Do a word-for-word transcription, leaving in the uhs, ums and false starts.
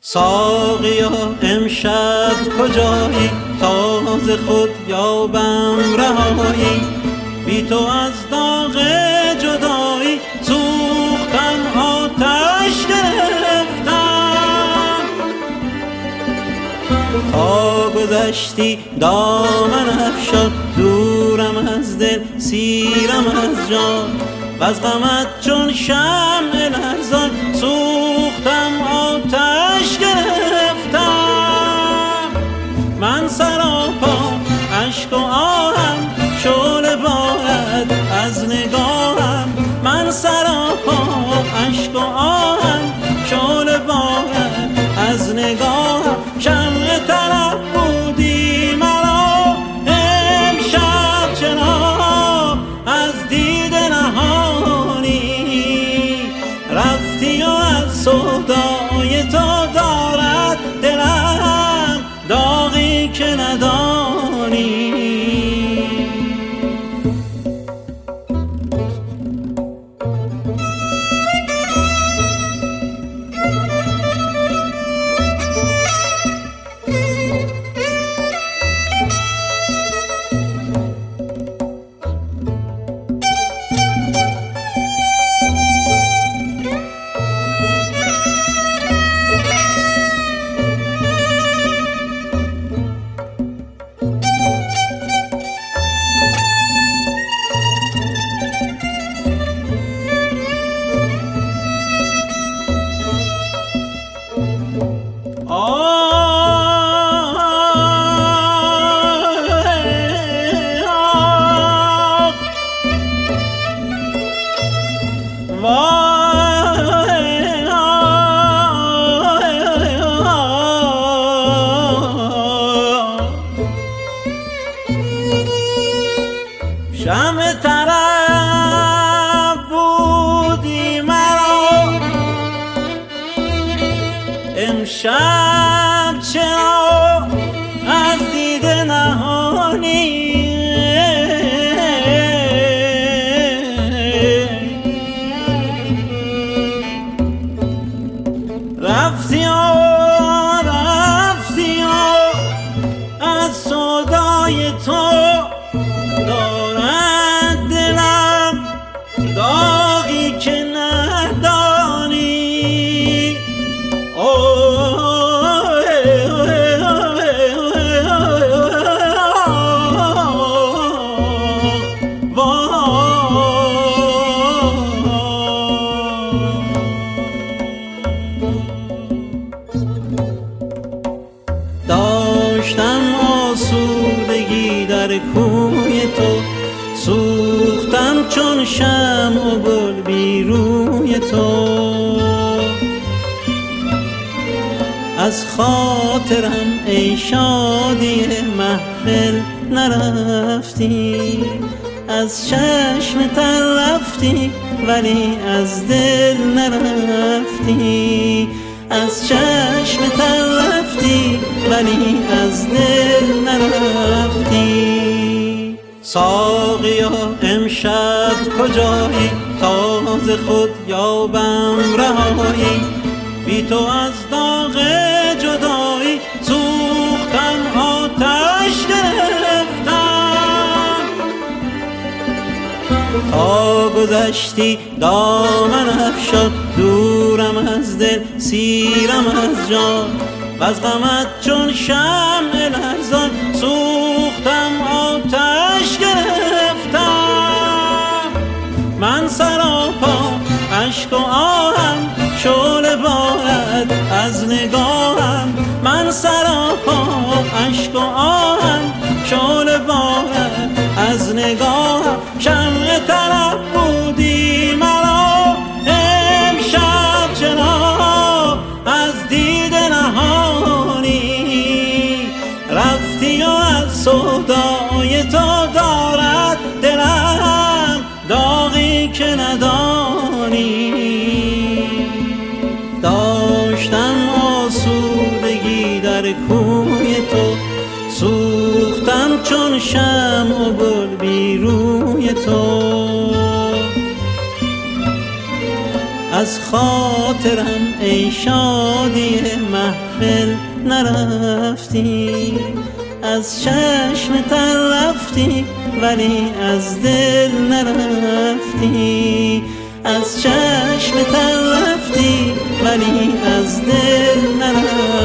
ساقیا امشب کجایی تا ز خود یابم رهایی، بی تو از داغ جدایی سوختم آتش گرفتم. تا گذشتی دامن افشان، دورم از دل سیرم از جان، وز غمت چون شمع لرزان سوختم آتش گرفتم. من سراپا اشک و آهم شعله بارد از نگاهم، من سراپا اشک و آهم شعله بارد از نگاهم. شمع طلب بودی مرا امشب چرا از دیده نهانی، رفتی و از سودای تو دارد دلم داغی که ندانی. شمع طرب بودی مرا امشب چرا از دیده نهانی، رفتی و رفتی و از سودای تو دارد دلم داغی که ندانی. داشتم آسودگی در کوی تو، سوختم چون شمع و گل بی روی تو. از خاطرم ای شادی محفل نرفتی، از چشم تر رفتی ولی از دل نرفتی، از چشم تر رفتی ولی از دل نرفتی. ساقیا امشب کجایی تا ز خود یابم رهایی، بی تو از داغ جدایی سوختم آتش گرفتم. تا گذشتی دامن افشان، دورم از دل سیرم از جان، وز غمت چون شمع لرزان سوختم آتش گرفتم. من سراپا اشک و آهم شعله بارد از نگاهم، من سراپا اشک و آهم شعله بارد از نگاهم. شمع طلب بودی مرا امشب چرا از دیده نهانی، رفتی و از سودای تو دارد دلم داغی که ندانی. داشتم آسودگی در کوی تو، سوختم چون شمع و گل بی روی تو. از خاطرم ای شادی محفل نرفتی. از چشم تر رفتی ولی از دل نرفتی. از چشم تر رفتی ولی از دل نرفتی.